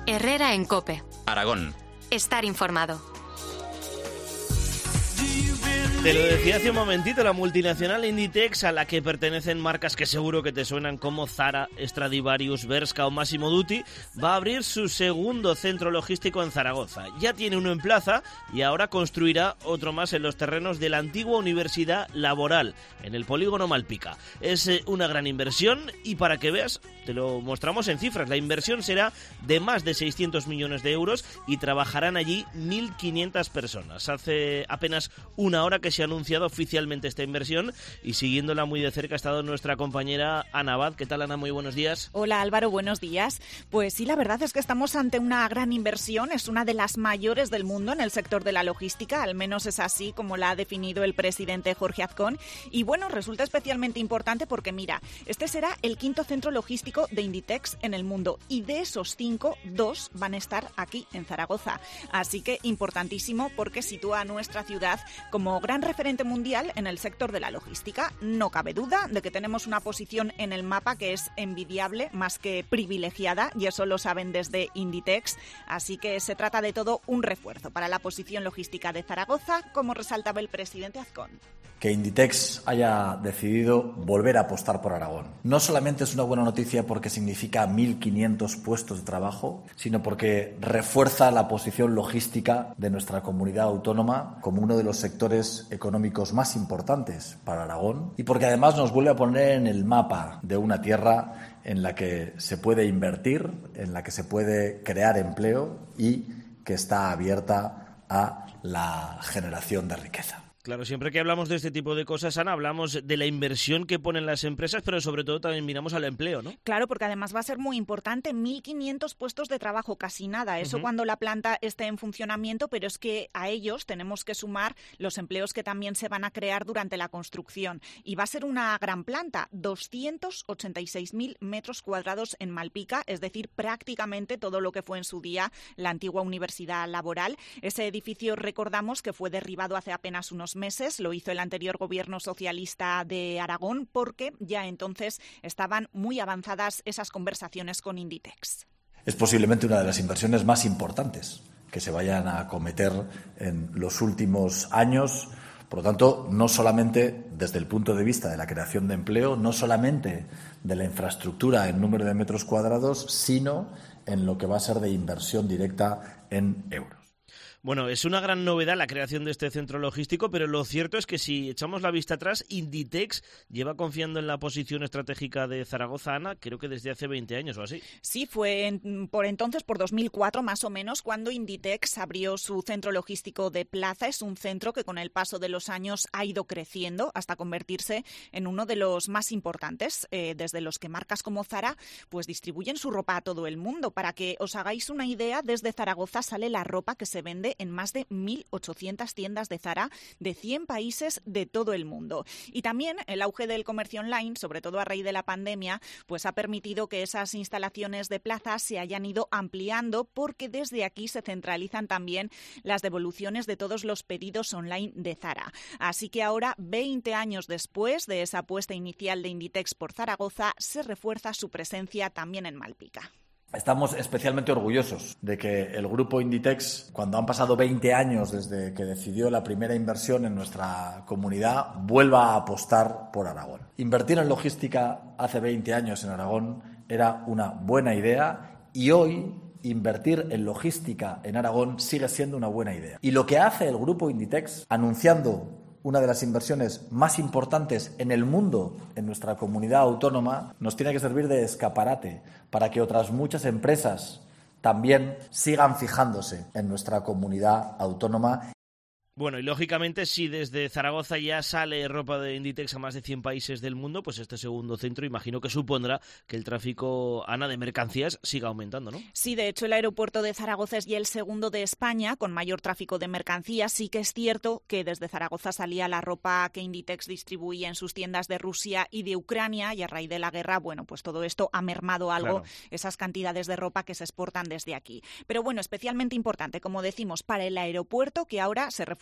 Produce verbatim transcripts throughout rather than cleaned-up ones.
Herrera en COPE. Aragón. Estar informado. Te lo decía hace un momentito, la multinacional Inditex, a la que pertenecen marcas que seguro que te suenan como Zara, Stradivarius, Bershka o Massimo Dutti, va a abrir su segundo centro logístico en Zaragoza. Ya tiene uno en Plaza y ahora construirá otro más en los terrenos de la antigua Universidad Laboral, en el polígono Malpica. Es eh, una gran inversión y para que veas, te lo mostramos en cifras. La inversión será de más de seiscientos millones de euros y trabajarán allí mil quinientas personas. Hace apenas una hora que se ha anunciado oficialmente esta inversión y siguiéndola muy de cerca ha estado nuestra compañera Ana Abad. ¿Qué tal, Ana? Muy buenos días. Hola, Álvaro, buenos días. Pues sí, la verdad es que estamos ante una gran inversión, es una de las mayores del mundo en el sector de la logística, al menos es así como la ha definido el presidente Jorge Azcón. Y bueno, resulta especialmente importante porque mira, este será el quinto centro logístico de Inditex en el mundo y de esos cinco, dos van a estar aquí en Zaragoza. Así que importantísimo porque sitúa a nuestra ciudad como gran referente mundial en el sector de la logística. No cabe duda de que tenemos una posición en el mapa que es envidiable, más que privilegiada, y eso lo saben desde Inditex. Así que se trata de todo un refuerzo para la posición logística de Zaragoza, como resaltaba el presidente Azcón. Que Inditex haya decidido volver a apostar por Aragón. No solamente es una buena noticia porque significa mil quinientos puestos de trabajo, sino porque refuerza la posición logística de nuestra comunidad autónoma como uno de los sectores económicos más importantes para Aragón y porque además nos vuelve a poner en el mapa de una tierra en la que se puede invertir, en la que se puede crear empleo y que está abierta a la generación de riqueza. Claro, siempre que hablamos de este tipo de cosas, Ana, hablamos de la inversión que ponen las empresas, pero sobre todo también miramos al empleo, ¿no? Claro, porque además va a ser muy importante, mil quinientos puestos de trabajo, casi nada. Eso uh-huh. Cuando la planta esté en funcionamiento, pero es que a ellos tenemos que sumar los empleos que también se van a crear durante la construcción. Y va a ser una gran planta, doscientos ochenta y seis mil metros cuadrados en Malpica, es decir, prácticamente todo lo que fue en su día la antigua Universidad Laboral. Ese edificio, recordamos, que fue derribado hace apenas unos meses, lo hizo el anterior gobierno socialista de Aragón porque ya entonces estaban muy avanzadas esas conversaciones con Inditex. Es posiblemente una de las inversiones más importantes que se vayan a acometer en los últimos años. Por lo tanto, no solamente desde el punto de vista de la creación de empleo, no solamente de la infraestructura en número de metros cuadrados, sino en lo que va a ser de inversión directa en euros. Bueno, es una gran novedad la creación de este centro logístico, pero lo cierto es que si echamos la vista atrás, Inditex lleva confiando en la posición estratégica de Zaragoza, Ana, creo que desde hace veinte años o así. Sí, fue en, por entonces, por dos mil cuatro más o menos, cuando Inditex abrió su centro logístico de Plaza. Es un centro que con el paso de los años ha ido creciendo hasta convertirse en uno de los más importantes, eh, desde los que marcas como Zara pues distribuyen su ropa a todo el mundo. Para que os hagáis una idea, desde Zaragoza sale la ropa que se vende en más de mil ochocientas tiendas de Zara de cien países de todo el mundo. Y también el auge del comercio online, sobre todo a raíz de la pandemia, pues ha permitido que esas instalaciones de Plaza se hayan ido ampliando porque desde aquí se centralizan también las devoluciones de todos los pedidos online de Zara. Así que ahora, veinte años después de esa apuesta inicial de Inditex por Zaragoza, se refuerza su presencia también en Malpica. Estamos especialmente orgullosos de que el grupo Inditex, cuando han pasado veinte años desde que decidió la primera inversión en nuestra comunidad, vuelva a apostar por Aragón. Invertir en logística hace veinte años en Aragón era una buena idea y hoy invertir en logística en Aragón sigue siendo una buena idea. Y lo que hace el grupo Inditex, anunciando una de las inversiones más importantes en el mundo, en nuestra comunidad autónoma, nos tiene que servir de escaparate para que otras muchas empresas también sigan fijándose en nuestra comunidad autónoma. Bueno, y lógicamente, si desde Zaragoza ya sale ropa de Inditex a más de cien países del mundo, pues este segundo centro imagino que supondrá que el tráfico, Ana, de mercancías siga aumentando, ¿no? Sí, de hecho el aeropuerto de Zaragoza es ya el segundo de España con mayor tráfico de mercancías. Sí que es cierto que desde Zaragoza salía la ropa que Inditex distribuía en sus tiendas de Rusia y de Ucrania y a raíz de la guerra, bueno, pues todo esto ha mermado algo, claro, esas cantidades de ropa que se exportan desde aquí. Pero bueno, especialmente importante, como decimos, para el aeropuerto, que ahora se refuerza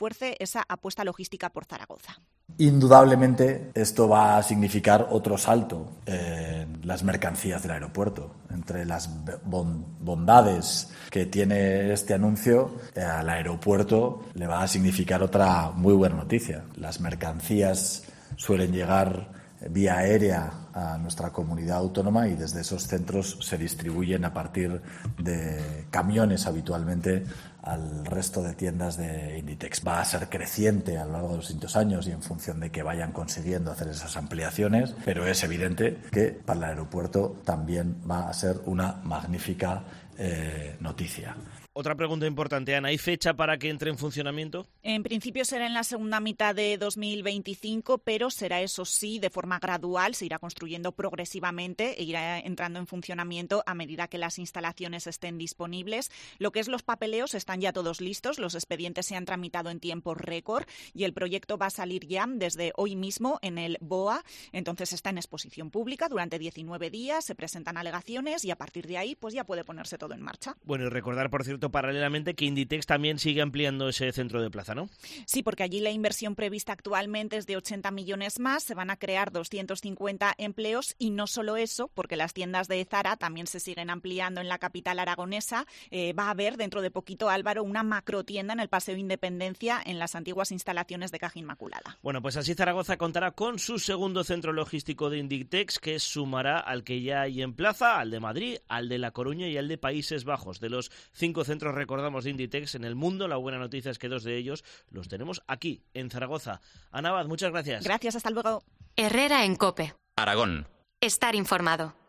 refuerce esa apuesta logística por Zaragoza. Indudablemente esto va a significar otro salto en las mercancías del aeropuerto. Entre las bondades que tiene este anuncio, al aeropuerto le va a significar otra muy buena noticia. Las mercancías suelen llegar vía aérea a nuestra comunidad autónoma y desde esos centros se distribuyen a partir de camiones habitualmente al resto de tiendas de Inditex. Va a ser creciente a lo largo de los distintos años y en función de que vayan consiguiendo hacer esas ampliaciones, pero es evidente que para el aeropuerto también va a ser una magnífica eh, noticia. Otra pregunta importante, Ana, ¿hay fecha para que entre en funcionamiento? En principio será en la segunda mitad de dos mil veinticinco, pero será eso sí de forma gradual, se irá construyendo progresivamente e irá entrando en funcionamiento a medida que las instalaciones estén disponibles. Lo que es los papeleos están ya todos listos, los expedientes se han tramitado en tiempo récord y el proyecto va a salir ya desde hoy mismo en el B O A. Entonces está en exposición pública durante diecinueve días, se presentan alegaciones y a partir de ahí pues ya puede ponerse todo en marcha. Bueno, y recordar, por cierto, paralelamente que Inditex también sigue ampliando ese centro de plaza, ¿no? Sí, porque allí la inversión prevista actualmente es de ochenta millones más, se van a crear doscientos cincuenta empleos y no solo eso, porque las tiendas de Zara también se siguen ampliando en la capital aragonesa. Eh, va a haber dentro de poquito, Álvaro, una macrotienda en el Paseo Independencia en las antiguas instalaciones de Caja Inmaculada. Bueno, pues así Zaragoza contará con su segundo centro logístico de Inditex, que sumará al que ya hay en plaza, al de Madrid, al de La Coruña y al de Países Bajos. De los cinco centros recordamos de Inditex en el mundo, la buena noticia es que dos de ellos los tenemos aquí, en Zaragoza. Ana Abad, muchas gracias. Gracias, hasta luego. Herrera en COPE. Aragón. Estar informado.